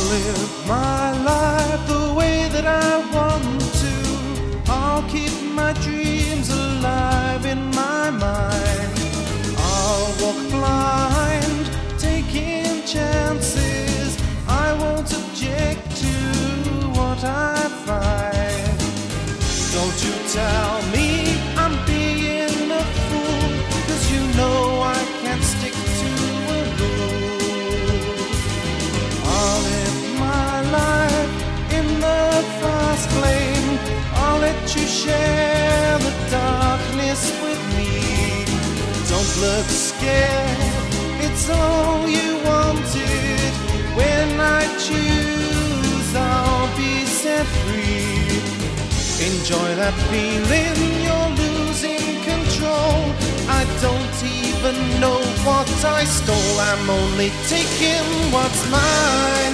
live my life the way that I want to. I'll keep my dreams alive in my mind. I'll walk blind, taking chances. I won't object to what I find. Don't you tell me I'm being a fool, 'cause you know I can't stick to a rule. I'll live my life in the fast lane. I'll let you share the darkness with me. Don't look scared, it's all you wanted. When I choose, I'll be set free. Enjoy that feeling, you're losing control. I don't even know what I stole. I'm only taking what's mine.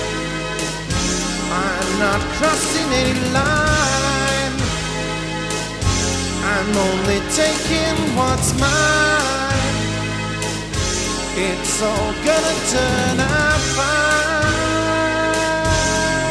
I'm not crossing any line. I'm only taking what's mine. It's all gonna turn out fine.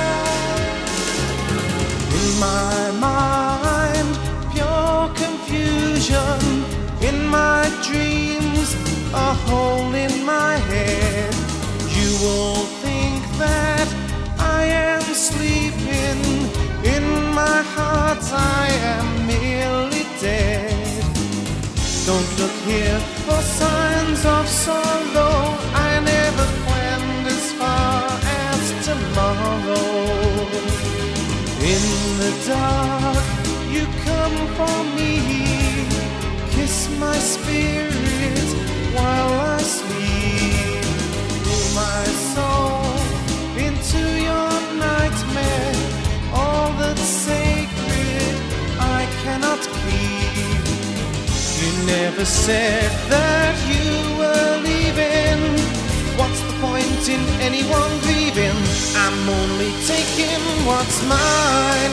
In my mind, pure confusion. In my dreams, a hole in my head. You will think that I am sleeping. In my heart, I am merely dead. Don't look here for signs of sorrow. I never planned as far as tomorrow. In the dark, you come for me. Kiss my spirit while I sleep. Pull my soul into your nightmare. All that's sacred I cannot keep. You never said that you were leaving. What's the point in anyone grieving? I'm only taking what's mine.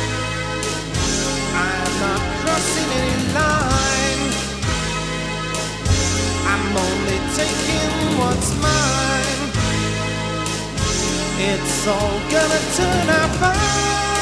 I'm not crossing any line. I'm only taking what's mine. It's all gonna turn out fine.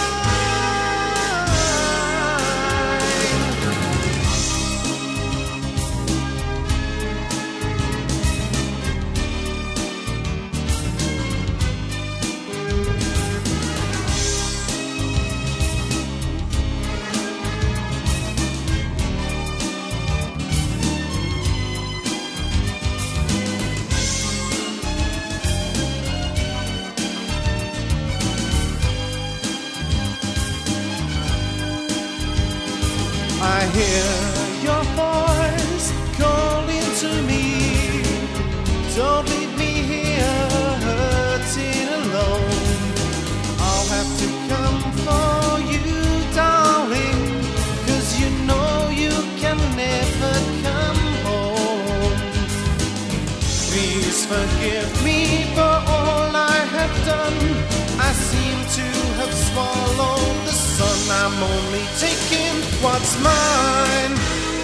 I hear your voice calling to me. Don't leave me here hurting alone. I'll have to come for you, darling, 'cause you know you can never come home. Please forgive me for all I have done. I seem to have swallowed the sun. I'm only taking what's mine.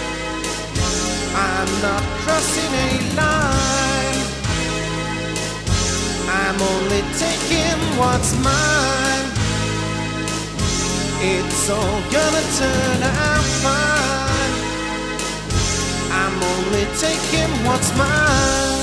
I'm not crossing any line. I'm only taking what's mine. It's all gonna turn out fine. I'm only taking what's mine.